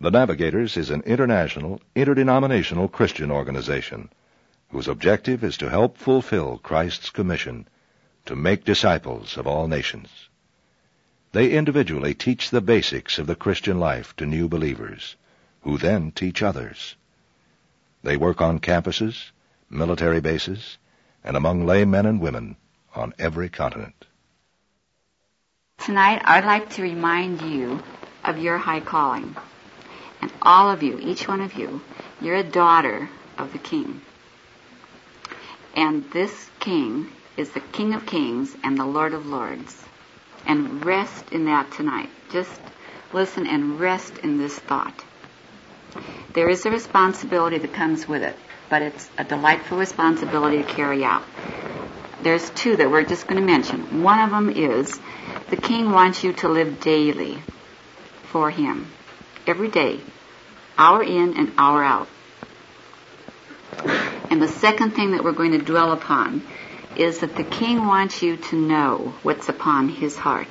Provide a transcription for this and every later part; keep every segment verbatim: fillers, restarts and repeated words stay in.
The Navigators is an international, interdenominational Christian organization whose objective is to help fulfill Christ's commission to make disciples of all nations. They individually teach the basics of the Christian life to new believers, who then teach others. They work on campuses, military bases, and among lay men and women on every continent. Tonight, I'd like to remind you of your high calling. And all of you, each one of you, you're a daughter of the King. And this King is the King of Kings and the Lord of Lords. And rest in that tonight. Just listen and rest in this thought. There is a responsibility that comes with it, but it's a delightful responsibility to carry out. There's two that we're just going to mention. One of them is the King wants you to live daily for Him. Every day, hour in and hour out. And the second thing that we're going to dwell upon is that the King wants you to know what's upon His heart.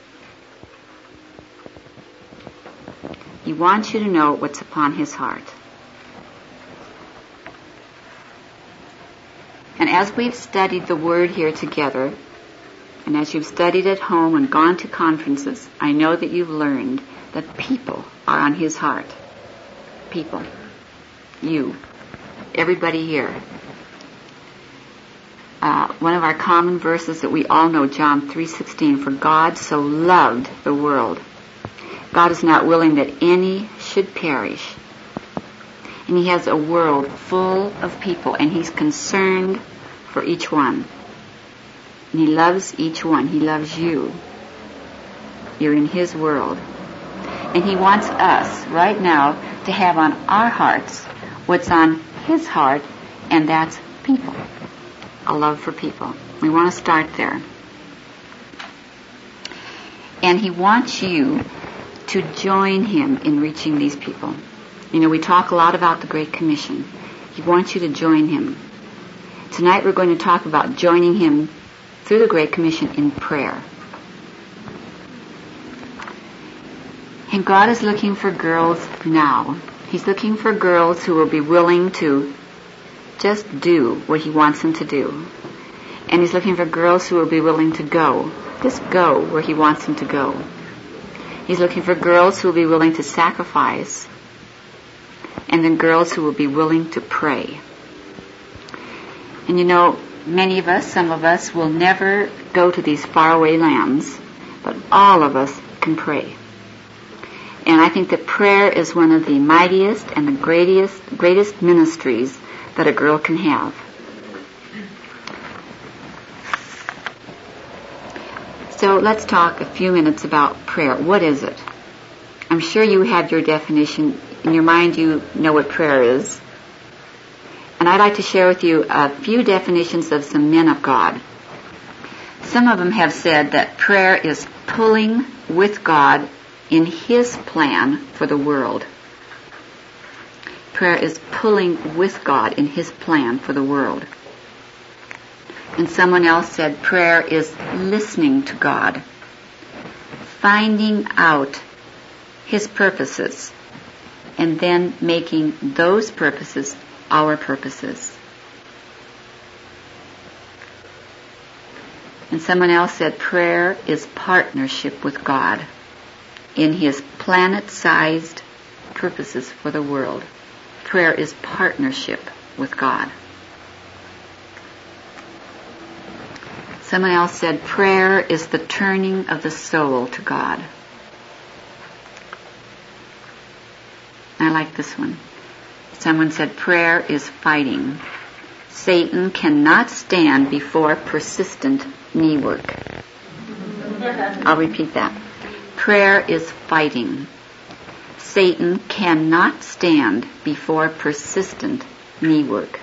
He wants you to know what's upon His heart. And as we've studied the Word here together, and as you've studied at home and gone to conferences, I know that you've learned that people are on His heart. People. You. Everybody here. Uh, one of our common verses that we all know, John three sixteen, for God so loved the world. God is not willing that any should perish. And He has a world full of people, and He's concerned for each one. And He loves each one. He loves you. You're in His world. And He wants us right now to have on our hearts what's on His heart, and that's people. A love for people. We want to start there. And He wants you to join Him in reaching these people. You know, we talk a lot about the Great Commission. He wants you to join Him. Tonight we're going to talk about joining Him through the Great Commission in prayer. And God is looking for girls now. He's looking for girls who will be willing to just do what He wants them to do. And He's looking for girls who will be willing to go. Just go where He wants them to go. He's looking for girls who will be willing to sacrifice. And then girls who will be willing to pray. And you know, many of us, some of us, will never go to these faraway lands, but all of us can pray. And I think that prayer is one of the mightiest and the greatest, greatest ministries that a girl can have. So let's talk a few minutes about prayer. What is it? I'm sure you have your definition. In your mind, you know what prayer is. And I'd like to share with you a few definitions of some men of God. Some of them have said that prayer is pulling with God in His plan for the world. Prayer is pulling with God in His plan for the world. And someone else said prayer is listening to God, finding out His purposes, and then making those purposes our purposes. And someone else said prayer is partnership with God in His planet-sized purposes for the world. Prayer is partnership with God. Someone else said prayer is the turning of the soul to God. I like this one. Someone said prayer is fighting. Satan cannot stand before persistent knee work. I'll repeat that. Prayer is fighting. Satan cannot stand before persistent knee work.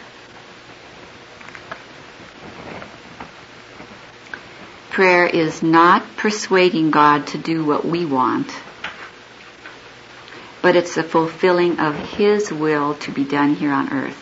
Prayer is not persuading God to do what we want, but it's the fulfilling of His will to be done here on earth.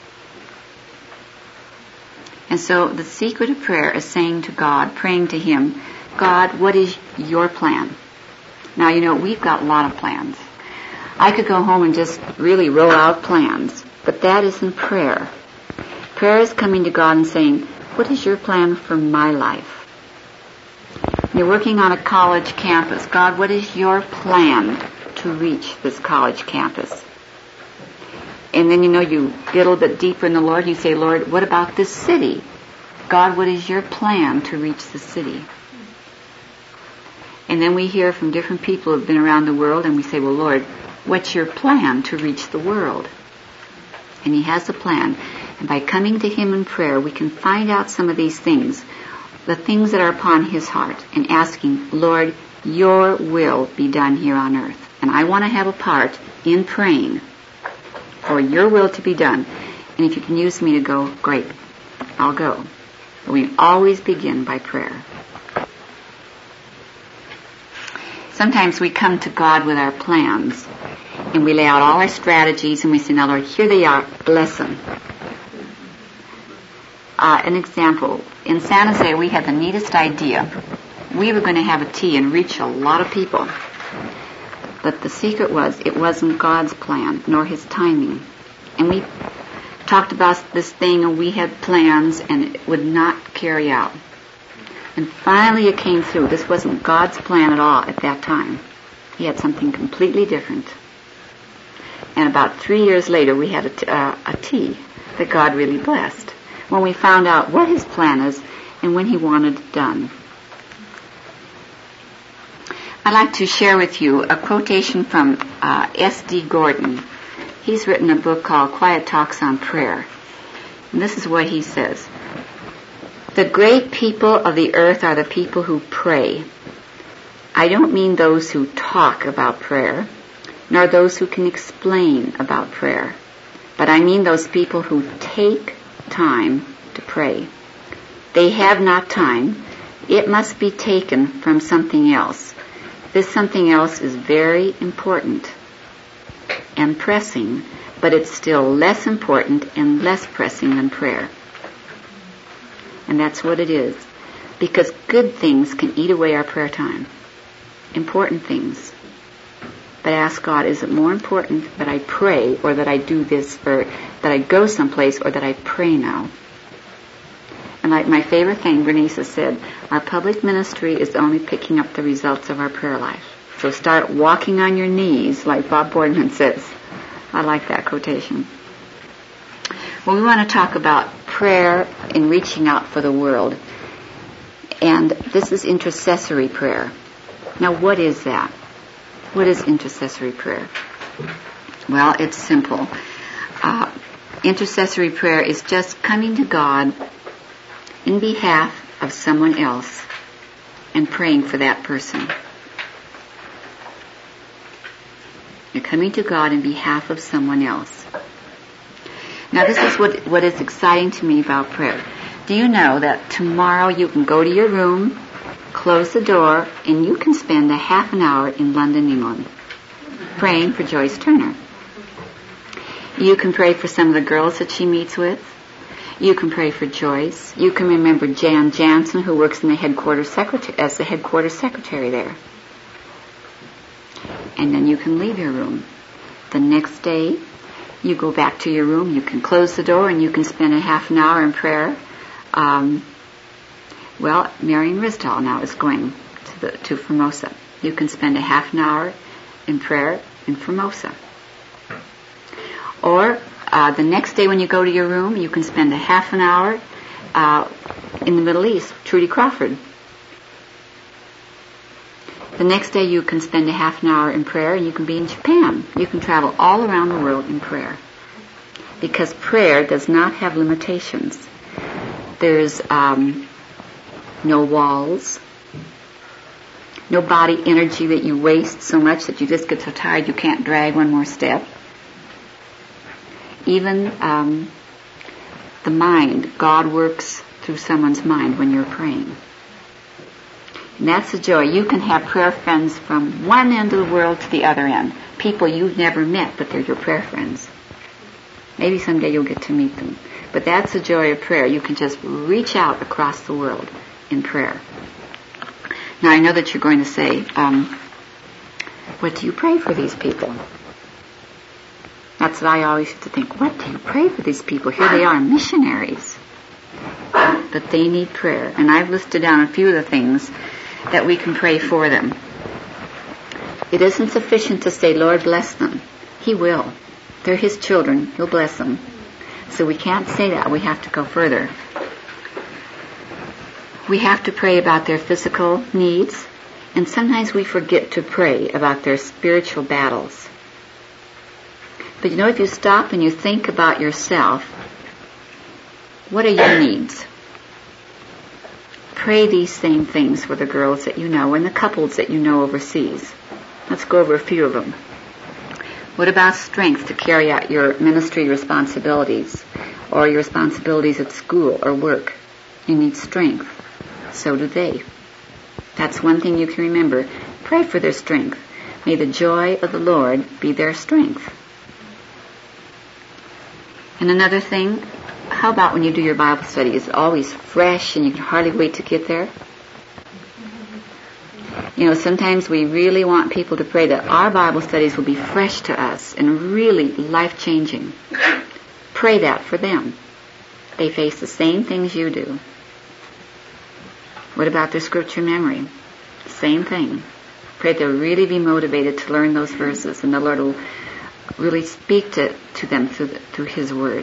And so the secret of prayer is saying to God, praying to Him, God, what is your plan? Now, you know, we've got a lot of plans. I could go home and just really roll out plans, but that isn't prayer. Prayer is coming to God and saying, what is your plan for my life? You're working on a college campus. God, what is your plan to reach this college campus? And then, you know, you get a little bit deeper in the Lord. You say, Lord, what about this city? God, what is your plan to reach the city? And then we hear from different people who have been around the world, and we say, well, Lord, what's your plan to reach the world? And He has a plan. And by coming to Him in prayer, we can find out some of these things, the things that are upon His heart, and asking, Lord, your will be done here on earth. And I want to have a part in praying for your will to be done. And if you can use me to go, great, I'll go. But we always begin by prayer. Sometimes we come to God with our plans, and we lay out all our strategies, and we say, now, Lord, here they are, bless them. Uh, an example, in San Jose, we had the neatest idea. We were going to have a tea and reach a lot of people. But the secret was, it wasn't God's plan, nor His timing. And we talked about this thing, and we had plans, and it would not carry out. And finally it came through. This wasn't God's plan at all at that time. He had something completely different. And about three years later, we had a, t- uh, a tea that God really blessed, when we found out what His plan is and when He wanted it done. I'd like to share with you a quotation from uh, S D Gordon. He's written a book called Quiet Talks on Prayer. And this is what he says. The great people of the earth are the people who pray. I don't mean those who talk about prayer, nor those who can explain about prayer, but I mean those people who take time to pray. They have not time. It must be taken from something else. This something else is very important and pressing, but it's still less important and less pressing than prayer. And that's what it is. Because good things can eat away our prayer time. Important things. But ask God, is it more important that I pray, or that I do this, or that I go someplace, or that I pray now? And like my favorite thing, Bernice has said, our public ministry is only picking up the results of our prayer life. So start walking on your knees, like Bob Boardman says. I like that quotation. Well, we want to talk about prayer and reaching out for the world. And this is intercessory prayer. Now, what is that? What is intercessory prayer? Well, it's simple. Uh, intercessory prayer is just coming to God in behalf of someone else and praying for that person. You're coming to God in behalf of someone else. Now, this is what, what is exciting to me about prayer. Do you know that tomorrow you can go to your room, close the door, and you can spend a half an hour in London, England, praying for Joyce Turner. You can pray for some of the girls that she meets with. You can pray for Joyce. You can remember Jan Jansen, who works in the headquarters secretary, as the headquarters secretary there. And then you can leave your room. The next day, you go back to your room. You can close the door, and you can spend a half an hour in prayer. Um, well, Marion Risdall now is going to, the, to Formosa. You can spend a half an hour in prayer in Formosa. Or uh, the next day when you go to your room, you can spend a half an hour uh, in the Middle East, Trudy Crawford. The next day you can spend a half an hour in prayer, and you can be in Japan. You can travel all around the world in prayer. Because prayer does not have limitations. There's um, no walls, no body energy that you waste so much that you just get so tired you can't drag one more step. Even um, the mind, God works through someone's mind when you're praying. And that's the joy. You can have prayer friends from one end of the world to the other end. People you've never met, but they're your prayer friends. Maybe someday you'll get to meet them. But that's the joy of prayer. You can just reach out across the world in prayer. Now, I know that you're going to say, um, what do you pray for these people? That's what I always used to think. What do you pray for these people? Here they are, missionaries. But they need prayer. And I've listed down a few of the things that we can pray for them. It isn't sufficient to say, Lord, bless them. He will. They're His children. He'll bless them. So we can't say that. We have to go further. We have to pray about their physical needs. And sometimes we forget to pray about their spiritual battles. But you know, if you stop and you think about yourself, what are your needs? Pray these same things for the girls that you know and the couples that you know overseas. Let's go over a few of them. What about strength to carry out your ministry responsibilities or your responsibilities at school or work? You need strength. So do they. That's one thing you can remember. Pray for their strength. May the joy of the Lord be their strength. And another thing, how about when you do your Bible study? Is it always fresh and you can hardly wait to get there? You know, sometimes we really want people to pray that our Bible studies will be fresh to us and really life-changing. Pray that for them. They face the same things you do. What about their scripture memory? Same thing. Pray they'll really be motivated to learn those verses and the Lord will really speak to, to them through, the, through His Word.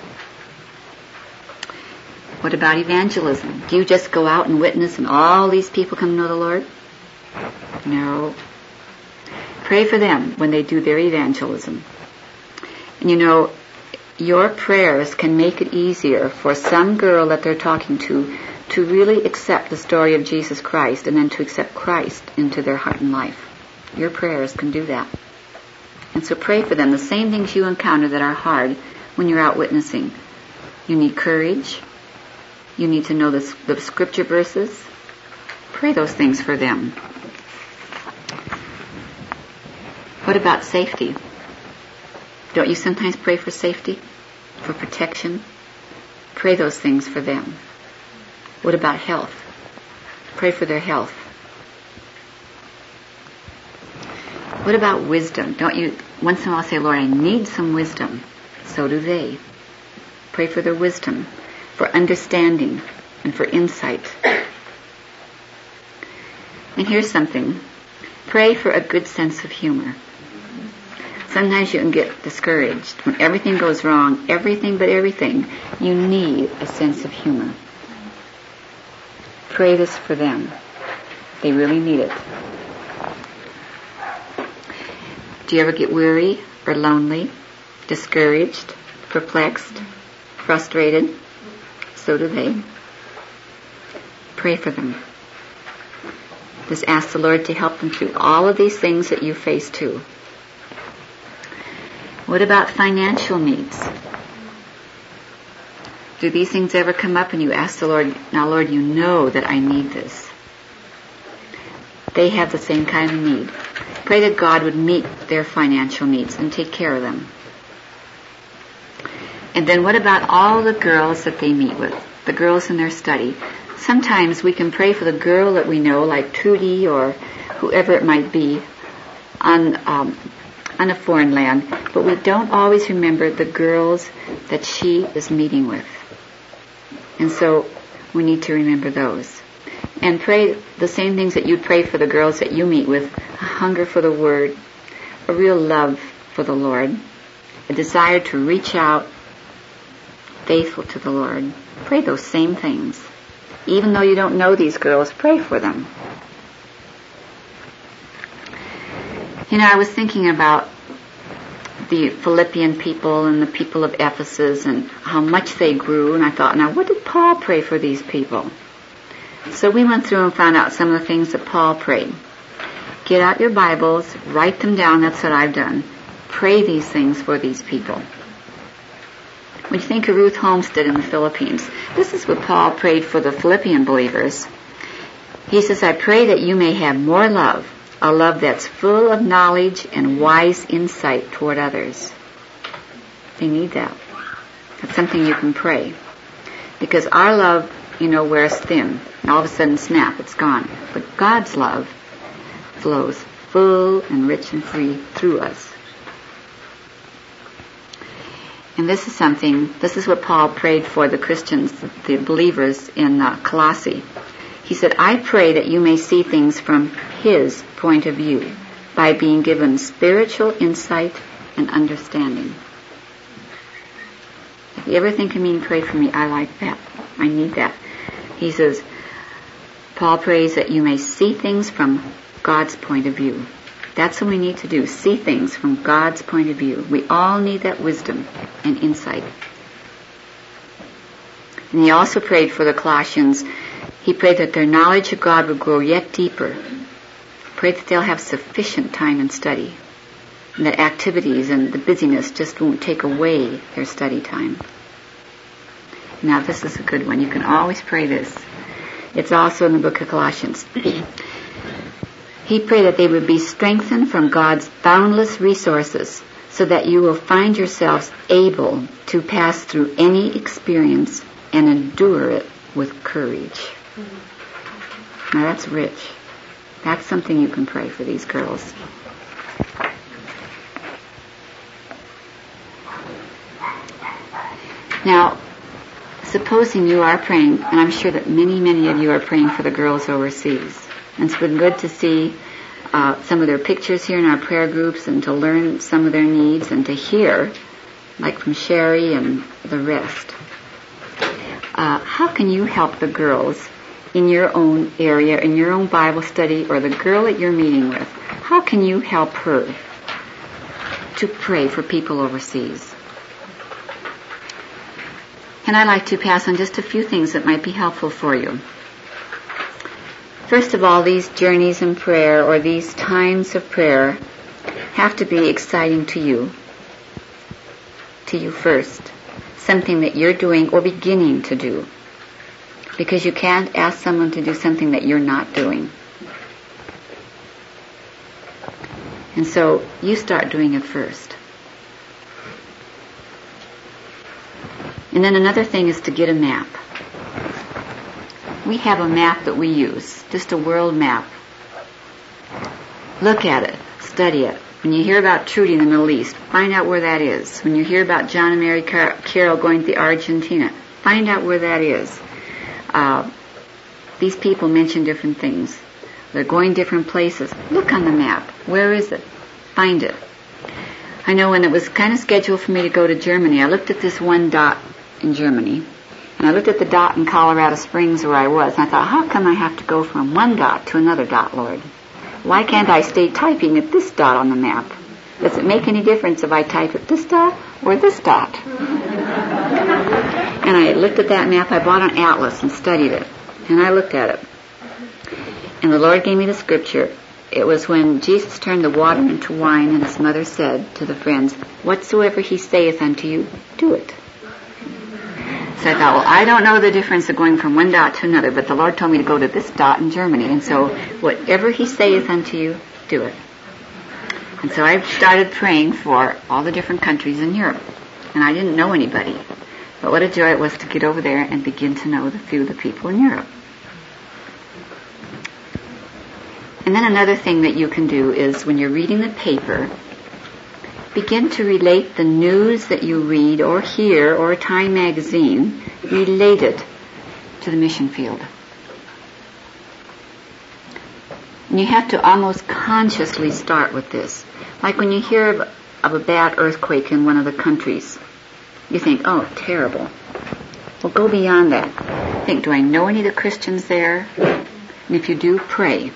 What about evangelism? Do you just go out and witness and all these people come to know the Lord? No. Pray for them when they do their evangelism. And you know, your prayers can make it easier for some girl that they're talking to to really accept the story of Jesus Christ and then to accept Christ into their heart and life. Your prayers can do that. And so pray for them. The same things you encounter that are hard when you're out witnessing. You need courage. You need to know the, the scripture verses. Pray those things for them. What about safety? Don't you sometimes pray for safety? For protection? Pray those things for them. What about health? Pray for their health. What about wisdom? Don't you once in a while say, Lord, I need some wisdom. So do they. Pray for their wisdom, for understanding, and for insight. And here's something. Pray for a good sense of humor. Sometimes you can get discouraged. When everything goes wrong, everything but everything, you need a sense of humor. Pray this for them. They really need it. Do you ever get weary or lonely, discouraged, perplexed, frustrated? So do they. Pray for them. Just ask the Lord to help them through all of these things that you face too. What about financial needs? Do these things ever come up and you ask the Lord, now Lord, you know that I need this. They have the same kind of need. Pray that God would meet their financial needs and take care of them. And then what about all the girls that they meet with? The girls in their study. Sometimes we can pray for the girl that we know, like Trudy or whoever it might be, on um, on a foreign land, but we don't always remember the girls that she is meeting with. And so we need to remember those. And pray the same things that you pray for the girls that you meet with, a hunger for the Word, a real love for the Lord, a desire to reach out, faithful to the Lord. Pray those same things. Even though you don't know these girls, pray for them. You know, I was thinking about the Philippian people and the people of Ephesus and how much they grew, and I thought, now what did Paul pray for these people? So we went through and found out some of the things that Paul prayed. Get out your Bibles, write them down, that's what I've done. Pray these things for these people. When you think of Ruth Homestead in the Philippines, this is what Paul prayed for the Philippian believers. He says, I pray that you may have more love, a love that's full of knowledge and wise insight toward others. They need that. That's something you can pray. Because our love, you know, wears thin. And all of a sudden, snap, it's gone. But God's love flows full and rich and free through us. And this is something, this is what Paul prayed for the Christians, the believers in uh, Colossae. He said, I pray that you may see things from his point of view by being given spiritual insight and understanding. If you ever think of me and pray for me, I like that. I need that. He says, Paul prays that you may see things from God's point of view. That's what we need to do, see things from God's point of view. We all need that wisdom and insight. And he also prayed for the Colossians. He prayed that their knowledge of God would grow yet deeper. Prayed that they'll have sufficient time in study, and that activities and the busyness just won't take away their study time. Now this is a good one. You can always pray this. It's also in the book of Colossians. He prayed that they would be strengthened from God's boundless resources so that you will find yourselves able to pass through any experience and endure it with courage. Now that's rich. That's something you can pray for these girls. Now, supposing you are praying, and I'm sure that many, many of you are praying for the girls overseas. And it's been good to see uh, some of their pictures here in our prayer groups and to learn some of their needs and to hear, like from Sherry and the rest. Uh, how can you help the girls in your own area, in your own Bible study, or the girl that you're meeting with? How can you help her to pray for people overseas? And I'd like to pass on just a few things that might be helpful for you. First of all, these journeys in prayer or these times of prayer have to be exciting to you, to you first, something that you're doing or beginning to do, because you can't ask someone to do something that you're not doing. And so you start doing it first. And then another thing is to get a map. We have a map that we use, just a world map. Look at it, study it. When you hear about Trudy in the Middle East, find out where that is. When you hear about John and Mary Car- Carroll going to Argentina, find out where that is. Uh, these people mention different things. They're going different places. Look on the map. Where is it? Find it. I know when it was kind of scheduled for me to go to Germany, I looked at this one dot in Germany, and I looked at the dot in Colorado Springs where I was, and I thought, how come I have to go from one dot to another dot, Lord? Why can't I stay typing at this dot on the map? Does it make any difference if I type at this dot or this dot? And I looked at that map. I bought an atlas and studied it, and I looked at it. And the Lord gave me the scripture. It was when Jesus turned the water into wine, and his mother said to the friends, whatsoever he saith unto you, do it. So I thought, well, I don't know the difference of going from one dot to another, but the Lord told me to go to this dot in Germany. And so whatever he saith unto you, do it. And so I started praying for all the different countries in Europe. And I didn't know anybody. But what a joy it was to get over there and begin to know the few of the people in Europe. And then another thing that you can do is when you're reading the paper, begin to relate the news that you read or hear or Time magazine, relate it to the mission field. And you have to almost consciously start with this. Like when you hear of, of a bad earthquake in one of the countries, you think, oh, terrible. Well, go beyond that. Think, do I know any of the Christians there? And if you do, pray.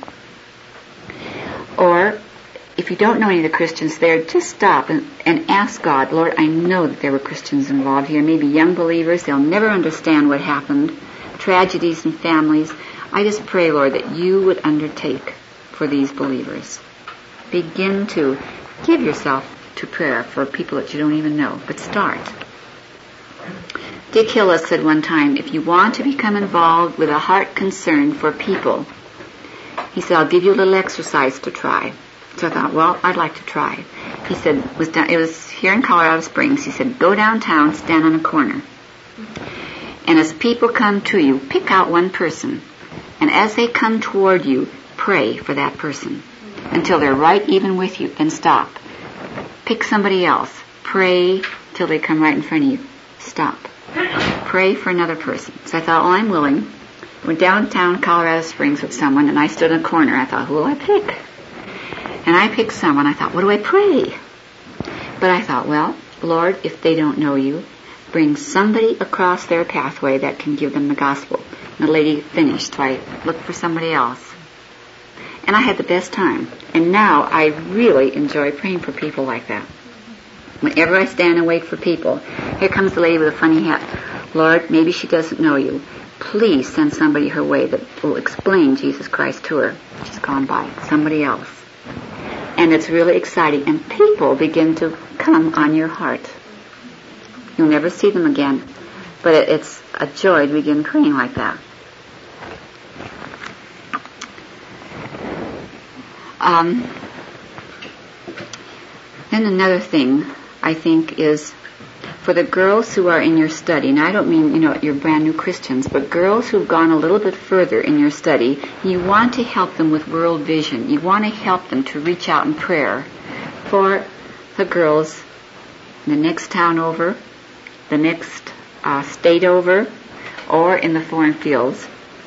Or if you don't know any of the Christians there, just stop and, and ask God, Lord, I know that there were Christians involved here, maybe young believers. They'll never understand what happened, tragedies in families. I just pray, Lord, that you would undertake for these believers. Begin to give yourself to prayer for people that you don't even know, but start. Dick Hillis said one time, if you want to become involved with a heart concern for people, he said, I'll give you a little exercise to try. So I thought, well, I'd like to try. He said, it was, down, it was here in Colorado Springs. He said, go downtown, stand on a corner. And as people come to you, pick out one person. And as they come toward you, pray for that person until they're right even with you, and stop. Pick somebody else. Pray till they come right in front of you. Stop. Pray for another person. So I thought, well, I'm willing. Went downtown Colorado Springs with someone, and I stood in a corner. I thought, who will I pick? And I picked someone. I thought, what do I pray? But I thought, well, Lord, if they don't know you, bring somebody across their pathway that can give them the gospel. And the lady finished, so I looked for somebody else. And I had the best time. And now I really enjoy praying for people like that. Whenever I stand and wait for people, here comes the lady with a funny hat. Lord, maybe she doesn't know you. Please send somebody her way that will explain Jesus Christ to her. She's gone by. Somebody else. And it's really exciting. And people begin to come on your heart. You'll never see them again. But it's a joy to begin praying like that. Um, then another thing, I think, is for the girls who are in your study, and I don't mean, you know, you're brand new Christians, but girls who've gone a little bit further in your study, you want to help them with world vision. You want to help them to reach out in prayer for the girls in the next town over, the next uh, state over, or in the foreign fields.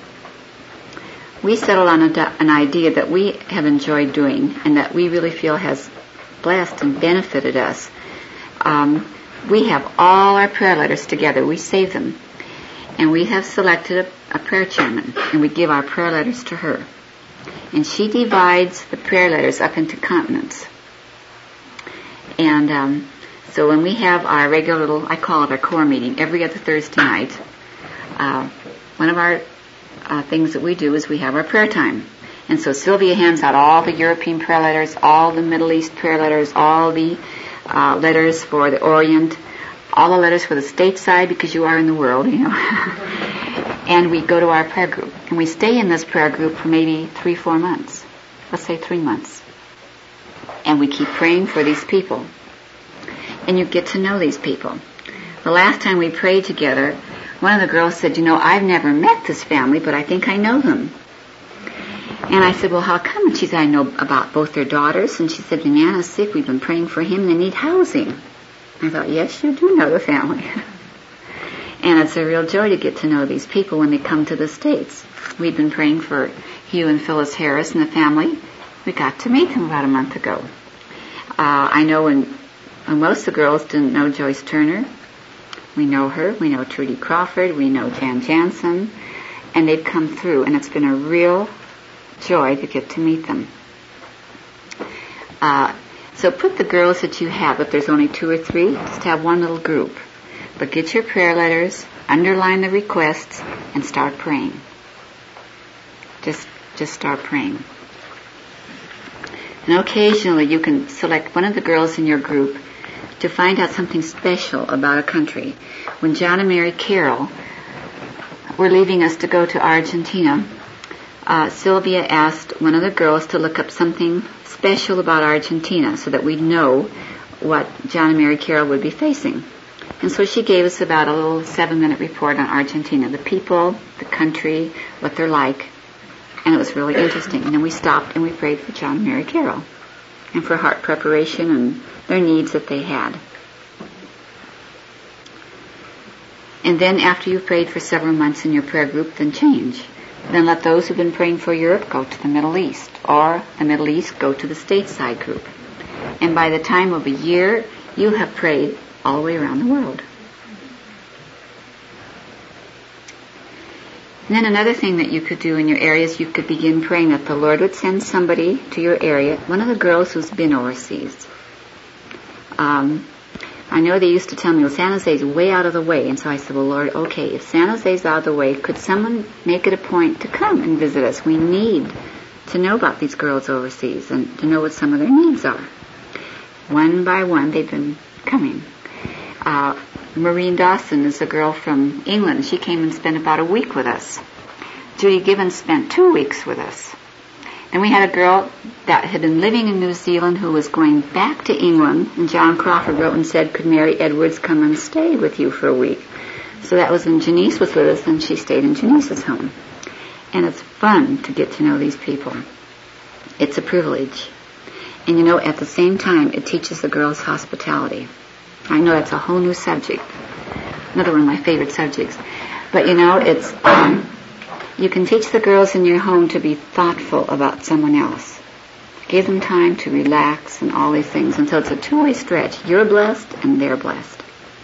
We settled on a, an idea that we have enjoyed doing and that we really feel has blessed and benefited us. Um, we have all our prayer letters together. We save them. And we have selected a, a prayer chairman, and we give our prayer letters to her. And she divides the prayer letters up into continents. And um, so when we have our regular little, I call it our core meeting, every other Thursday night, uh, one of our Uh, things that we do is we have our prayer time. And so Sylvia hands out all the European prayer letters, all the Middle East prayer letters, all the uh, letters for the Orient, all the letters for the stateside, because you are in the world, you know. And we go to our prayer group. And we stay in this prayer group for maybe three, four months. Let's say three months. And we keep praying for these people. And you get to know these people. The last time we prayed together, one of the girls said, you know, I've never met this family, but I think I know them. And I said, well, how come? And she said, I know about both their daughters. And she said, Nana's sick. We've been praying for him. They need housing. I thought, yes, you do know the family. And it's a real joy to get to know these people when they come to the States. We've been praying for Hugh and Phyllis Harris and the family. We got to meet them about a month ago. Uh, I know when, when most of the girls didn't know Joyce Turner. We know her. We know Trudy Crawford. We know Jan Jansen. And they've come through, and it's been a real joy to get to meet them. Uh, so put the girls that you have, if there's only two or three, just have one little group. But get your prayer letters, underline the requests, and start praying. Just, just start praying. And occasionally you can select one of the girls in your group to find out something special about a country. When John and Mary Carroll were leaving us to go to Argentina, uh, Sylvia asked one of the girls to look up something special about Argentina so that we'd know what John and Mary Carroll would be facing. And so she gave us about a little seven-minute report on Argentina, the people, the country, what they're like. And it was really interesting. And then we stopped and we prayed for John and Mary Carroll and for heart preparation and their needs that they had. And then after you've prayed for several months in your prayer group, then change. Then let those who've been praying for Europe go to the Middle East, or the Middle East go to the stateside group. And by the time of a year, you have prayed all the way around the world. And then another thing that you could do in your area is you could begin praying that the Lord would send somebody to your area, one of the girls who's been overseas. Um, I know they used to tell me, well, San Jose's way out of the way. And so I said, well, Lord, okay, if San Jose's out of the way, could someone make it a point to come and visit us? We need to know about these girls overseas and to know what some of their needs are. One by one, they've been coming. Uh, Maureen Dawson is a girl from England. She came and spent about a week with us. Judy Gibbons spent two weeks with us. And we had a girl that had been living in New Zealand who was going back to England, and John Crawford wrote and said, could Mary Edwards come and stay with you for a week? So that was when Janice was with us, and she stayed in Janice's home. And it's fun to get to know these people. It's a privilege. And you know, at the same time, it teaches the girls hospitality. I know that's a whole new subject. Another one of my favorite subjects. But you know, it's um, you can teach the girls in your home to be thoughtful about someone else. Give them time to relax and all these things until it's a two-way stretch. You're blessed and they're blessed.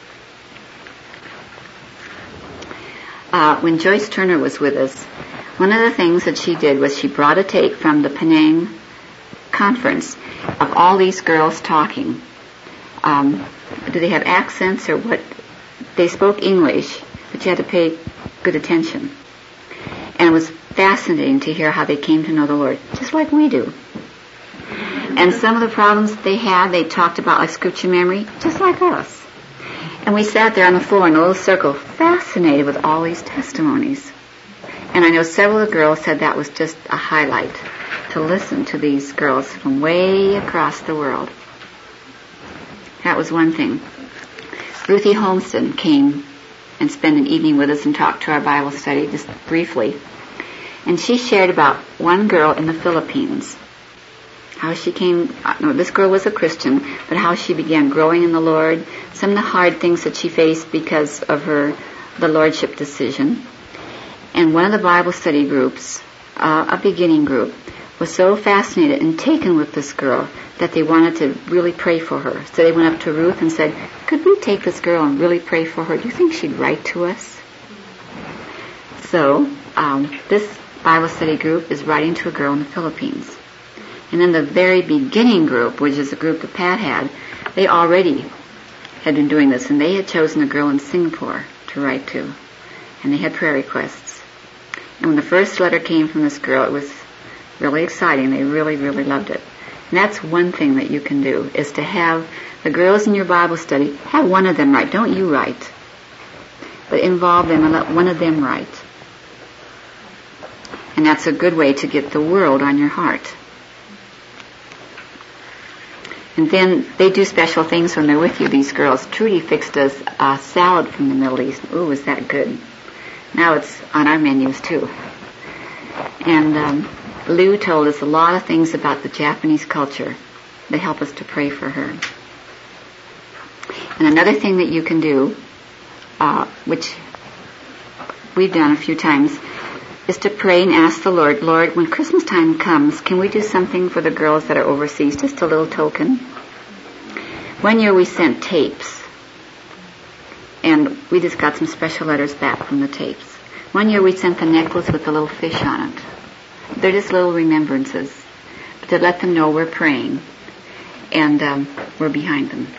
Uh, when Joyce Turner was with us, one of the things that she did was she brought a tape from the Penang conference of all these girls talking. Um, do they have accents or what? They spoke English, but you had to pay good attention. And it was fascinating to hear how they came to know the Lord, just like we do. And some of the problems they had, they talked about like scripture memory, just like us. And we sat there on the floor in a little circle, fascinated with all these testimonies. And I know several of the girls said that was just a highlight, to listen to these girls from way across the world. That was one thing. Ruthie Holmeston came and spent an evening with us and talked to our Bible study just briefly. And she shared about one girl in the Philippines. How she came, no, this girl was a Christian, but how she began growing in the Lord, some of the hard things that she faced because of her, the Lordship decision. And one of the Bible study groups, uh, a beginning group, was so fascinated and taken with this girl that they wanted to really pray for her. So they went up to Ruth and said, could we take this girl and really pray for her? Do you think she'd write to us? So um, this Bible study group is writing to a girl in the Philippines. And in the very beginning group, which is a group that Pat had, they already had been doing this, and they had chosen a girl in Singapore to write to. And they had prayer requests. And when the first letter came from this girl, it was really exciting. They really, really loved it. And that's one thing that you can do, is to have the girls in your Bible study, have one of them write. Don't you write. But involve them and let one of them write. And that's a good way to get the world on your heart. And then they do special things when they're with you, these girls. Trudy fixed us a salad from the Middle East. Ooh, is that good. Now it's on our menus, too. And um, Lou told us a lot of things about the Japanese culture that help us to pray for her. And another thing that you can do, uh, which we've done a few times, is to pray and ask the Lord, Lord, when Christmas time comes, can we do something for the girls that are overseas? Just a little token. One year we sent tapes, and we just got some special letters back from the tapes. One year we sent the necklace with the little fish on it. They're just little remembrances, but to let them know we're praying, and um, we're behind them.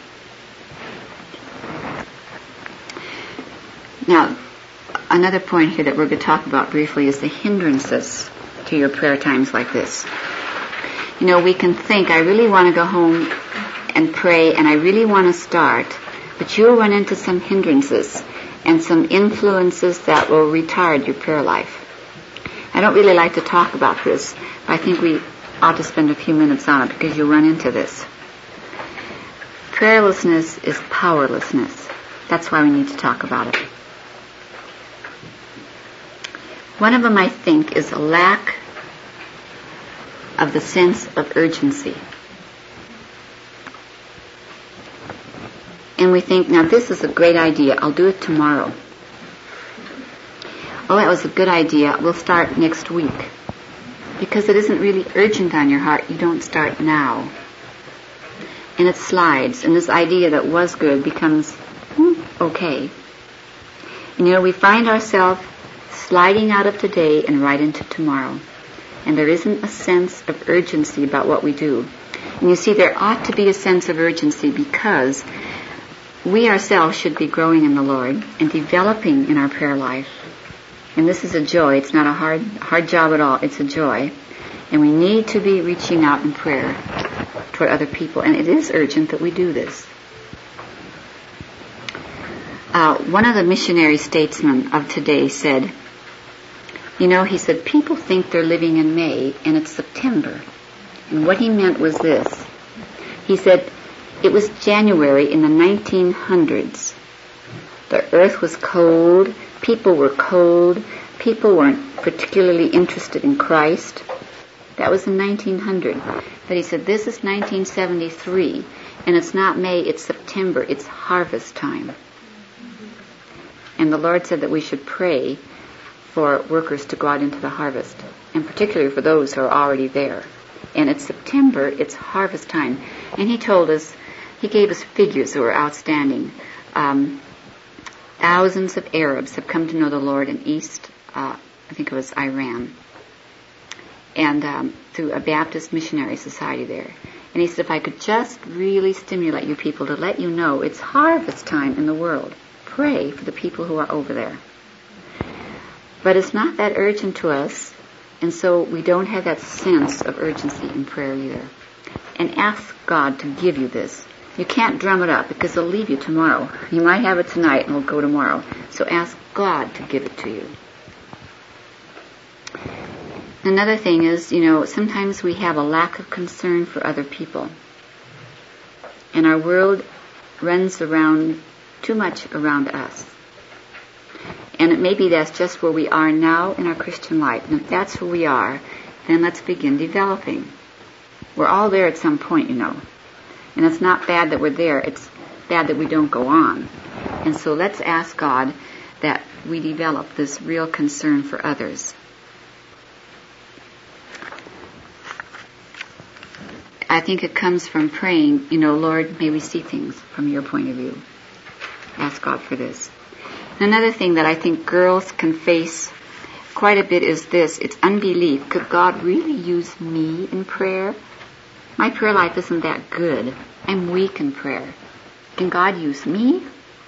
Now, another point here that we're going to talk about briefly is the hindrances to your prayer times like this. You know, we can think, I really want to go home and pray, and I really want to start, but you'll run into some hindrances and some influences that will retard your prayer life. I don't really like to talk about this, but I think we ought to spend a few minutes on it because you'll run into this. Prayerlessness is powerlessness. That's why we need to talk about it. One of them, I think, is a lack of the sense of urgency. And we think, now this is a great idea. I'll do it tomorrow. Oh, that was a good idea. We'll start next week. Because it isn't really urgent on your heart, you don't start now. And it slides. And this idea that was good becomes hmm, okay. And you know, we find ourselves sliding out of today and right into tomorrow. And there isn't a sense of urgency about what we do. And you see, there ought to be a sense of urgency because we ourselves should be growing in the Lord and developing in our prayer life. And this is a joy. It's not a hard hard job at all. It's a joy. And we need to be reaching out in prayer toward other people. And it is urgent that we do this. Uh, one of the missionary statesmen of today said, you know, he said, people think they're living in May and it's September. And what he meant was this. He said, it was January in the nineteen hundreds. The earth was cold. People were cold. People weren't particularly interested in Christ. That was in nineteen hundred. But he said, this is nineteen seventy-three. And it's not May, it's September. It's harvest time. And the Lord said that we should pray for workers to go out into the harvest, and particularly for those who are already there. And it's September, it's harvest time. And He told us, He gave us figures that were outstanding. Um, thousands of Arabs have come to know the Lord in East, uh, I think it was Iran, and um, through a Baptist missionary society there. And He said, if I could just really stimulate you people to let you know it's harvest time in the world, pray for the people who are over there. But it's not that urgent to us, and so we don't have that sense of urgency in prayer either. And ask God to give you this. You can't drum it up because it'll leave you tomorrow. You might have it tonight and it'll go tomorrow. So ask God to give it to you. Another thing is, you know, sometimes we have a lack of concern for other people. And our world runs around too much around us. And it may be that's just where we are now in our Christian life. And if that's who we are, then let's begin developing. We're all there at some point, you know. And it's not bad that we're there. It's bad that we don't go on. And so let's ask God that we develop this real concern for others. I think it comes from praying, you know, Lord, may we see things from your point of view. Ask God for this. Another thing that I think girls can face quite a bit is this. It's unbelief. Could God really use me in prayer? My prayer life isn't that good. I'm weak in prayer. Can God use me?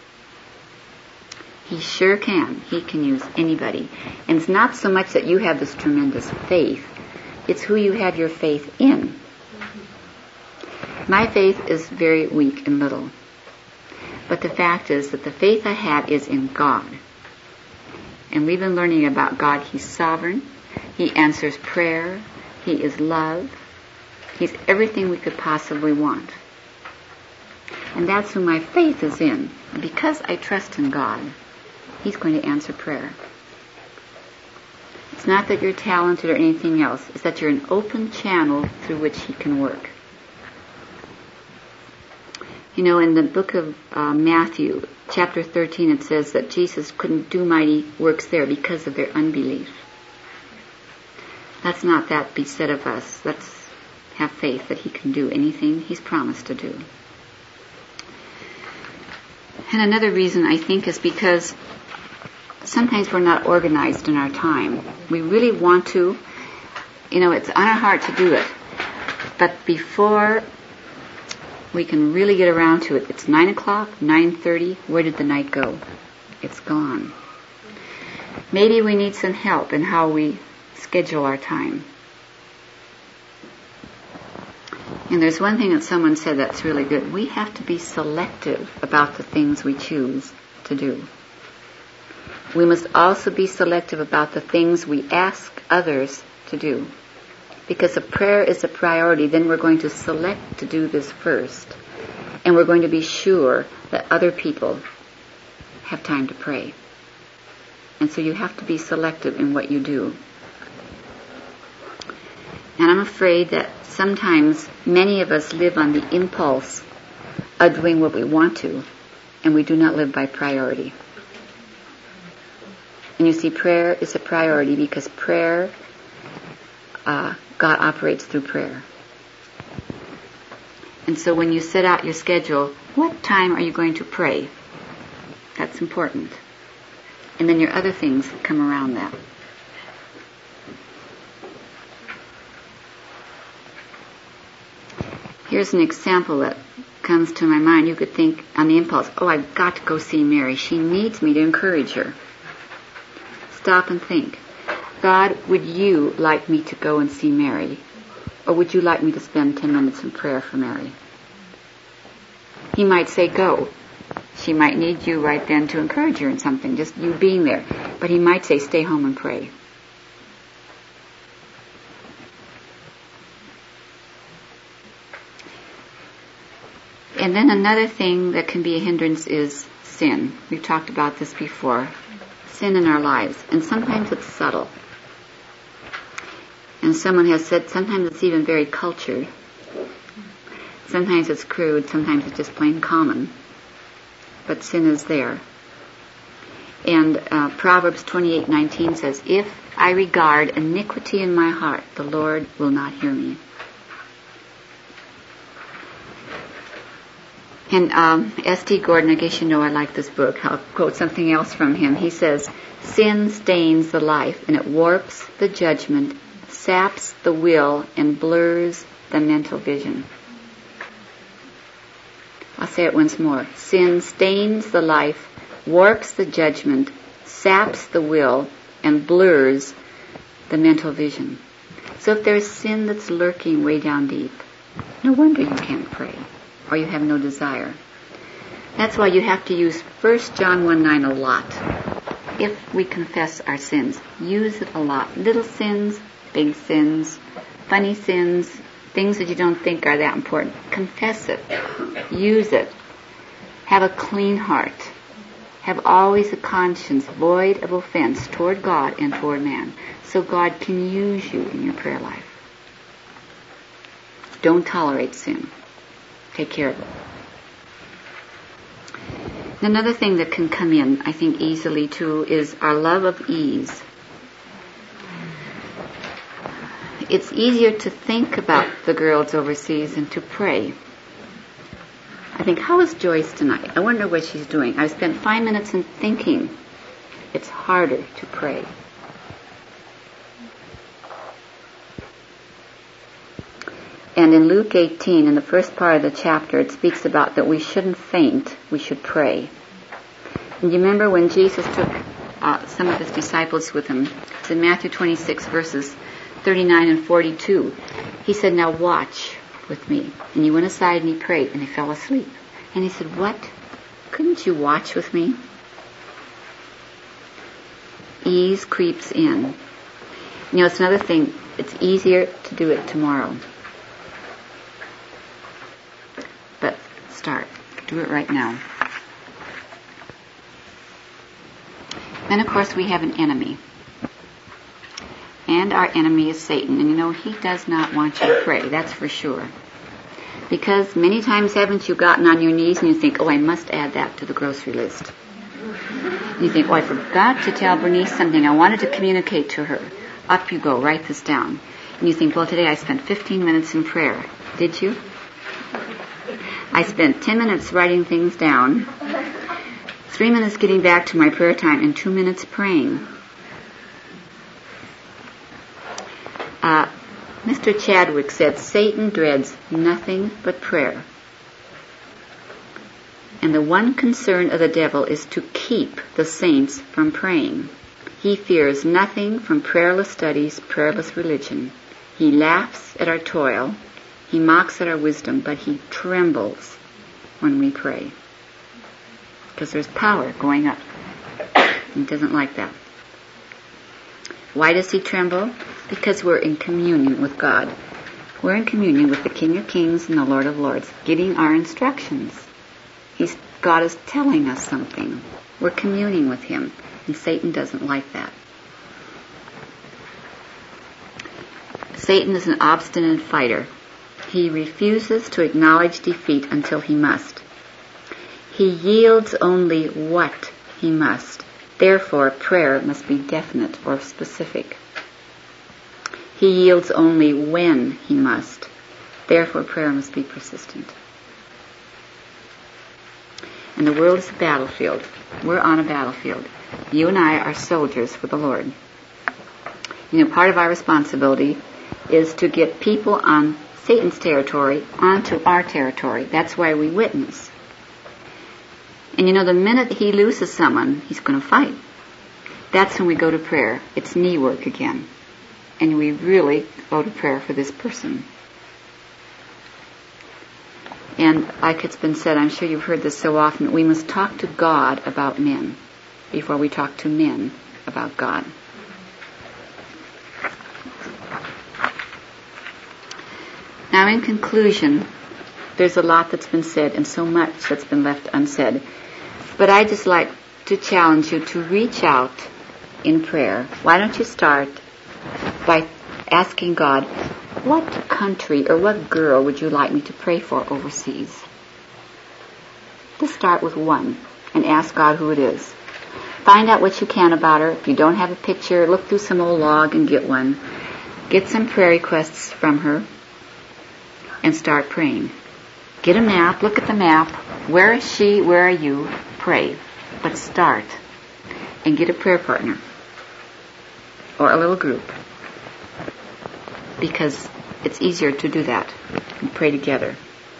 He sure can. He can use anybody. And it's not so much that you have this tremendous faith. It's who you have your faith in. My faith is very weak and little. But the fact is that the faith I have is in God. And we've been learning about God. He's sovereign. He answers prayer. He is love. He's everything we could possibly want. And that's who my faith is in. And because I trust in God, He's going to answer prayer. It's not that you're talented or anything else. It's that you're an open channel through which He can work. You know, in the book of uh, Matthew, chapter thirteen, it says that Jesus couldn't do mighty works there because of their unbelief. Let's not that be said of us. Let's have faith that He can do anything He's promised to do. And another reason, I think, is because sometimes we're not organized in our time. We really want to, you know, it's on our heart to do it. But before we can really get around to it, it's nine o'clock, nine thirty, where did the night go? It's gone. Maybe we need some help in how we schedule our time. And there's one thing that someone said that's really good. We have to be selective about the things we choose to do. We must also be selective about the things we ask others to do. Because if prayer is a priority, then we're going to select to do this first. And we're going to be sure that other people have time to pray. And so you have to be selective in what you do. And I'm afraid that sometimes many of us live on the impulse of doing what we want to, and we do not live by priority. And you see, prayer is a priority because prayer, uh, God operates through prayer. And so when you set out your schedule, what time are you going to pray? That's important. And then your other things come around that. Here's an example that comes to my mind. You could think on the impulse, oh, I've got to go see Mary. She needs me to encourage her. Stop and think. God, would you like me to go and see Mary? Or would you like me to spend ten minutes in prayer for Mary? He might say, go. She might need you right then to encourage her in something, just you being there. But he might say, stay home and pray. And then another thing that can be a hindrance is sin. We've talked about this before. Sin in our lives. And sometimes it's subtle. And someone has said sometimes it's even very cultured. Sometimes it's crude, sometimes it's just plain common. But sin is there. And uh, Proverbs twenty-eight nineteen says, if I regard iniquity in my heart, the Lord will not hear me. And um, S T Gordon, I guess you know I like this book. I'll quote something else from him. He says, sin stains the life, and it warps the judgment, saps the will, and blurs the mental vision. I'll say it once more. Sin stains the life, warps the judgment, saps the will, and blurs the mental vision. So if there's sin that's lurking way down deep, no wonder you can't pray, or you have no desire. That's why you have to use First John one nine a lot. If we confess our sins, use it a lot. Little sins, big sins, funny sins, things that you don't think are that important. Confess it. Use it. Have a clean heart. Have always a conscience void of offense toward God and toward man, so God can use you in your prayer life. Don't tolerate sin. Take care of it. Another thing that can come in, I think, easily too, is our love of ease. It's easier to think about the girls overseas than to pray. I think, how is Joyce tonight? I wonder what she's doing. I've spent five minutes in thinking. It's harder to pray. And in Luke eighteen, in the first part of the chapter, it speaks about that we shouldn't faint, we should pray. And you remember when Jesus took uh, some of his disciples with him, it's in Matthew twenty-six, verses thirty-nine and forty-two. He said, now watch with me. And he went aside and he prayed, and he fell asleep. And he said, what? Couldn't you watch with me? Ease creeps in. You know, it's another thing. It's easier to do it tomorrow. But start. Do it right now. Then, of course, we have an enemy. And our enemy is Satan. And you know, he does not want you to pray. That's for sure. Because many times haven't you gotten on your knees and you think, oh, I must add that to the grocery list. And you think, oh, I forgot to tell Bernice something I wanted to communicate to her. Up you go. Write this down. And you think, well, today I spent fifteen minutes in prayer. Did you? I spent ten minutes writing things down, three minutes getting back to my prayer time, and two minutes praying. Uh, Mister Chadwick said, Satan dreads nothing but prayer. And the one concern of the devil is to keep the saints from praying. He fears nothing from prayerless studies, prayerless religion. He laughs at our toil. He mocks at our wisdom, but he trembles when we pray. Because there's power going up. He doesn't like that. Why does he tremble? Because we're in communion with God. We're in communion with the King of Kings and the Lord of Lords, getting our instructions. He's, God is telling us something. We're communing with him, and Satan doesn't like that. Satan is an obstinate fighter. He refuses to acknowledge defeat until he must. He yields only what he must. Therefore, prayer must be definite or specific. He yields only when he must. Therefore, prayer must be persistent. And the world is a battlefield. We're on a battlefield. You and I are soldiers for the Lord. You know, part of our responsibility is to get people on Satan's territory onto our territory. That's why we witness. And you know, the minute he loses someone, he's going to fight. That's when we go to prayer. It's knee work again. And we really go to prayer for this person. And like it's been said, I'm sure you've heard this so often, we must talk to God about men before we talk to men about God. Now, in conclusion, there's a lot that's been said and so much that's been left unsaid. But I just like to challenge you to reach out in prayer. Why don't you start by asking God, what country or what girl would you like me to pray for overseas? Just start with one and ask God who it is. Find out what you can about her. If you don't have a picture, look through some old log and get one. Get some prayer requests from her and start praying. Get a map, look at the map. Where is she? Where are you? Pray. But start and get a prayer partner or a little group, because it's easier to do that and pray together.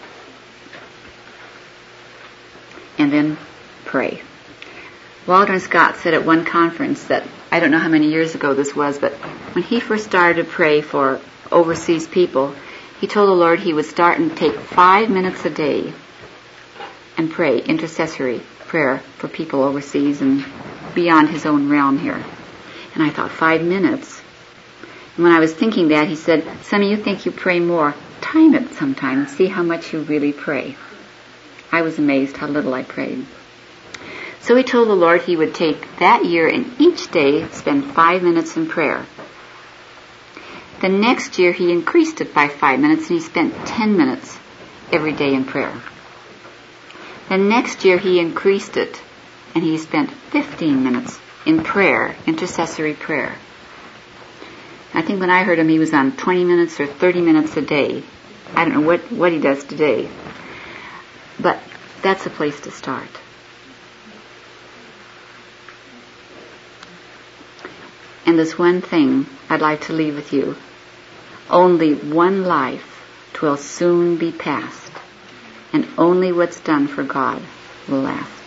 And then pray. Waldron Scott said at one conference that, I don't know how many years ago this was, but when he first started to pray for overseas people, he told the Lord he would start and take five minutes a day and pray intercessory prayer for people overseas and beyond his own realm here. And I thought, five minutes? And when I was thinking that, he said, some of you think you pray more. Time it sometime and see how much you really pray. I was amazed how little I prayed. So he told the Lord he would take that year and each day spend five minutes in prayer. The next year he increased it by five minutes and he spent ten minutes every day in prayer. The next year he increased it and he spent fifteen minutes in prayer, intercessory prayer. I think when I heard him he was on twenty minutes or thirty minutes a day. I don't know what, what he does today. But that's a place to start. And there's one thing I'd like to leave with you. Only one life 'twill soon be past, and only what's done for God will last.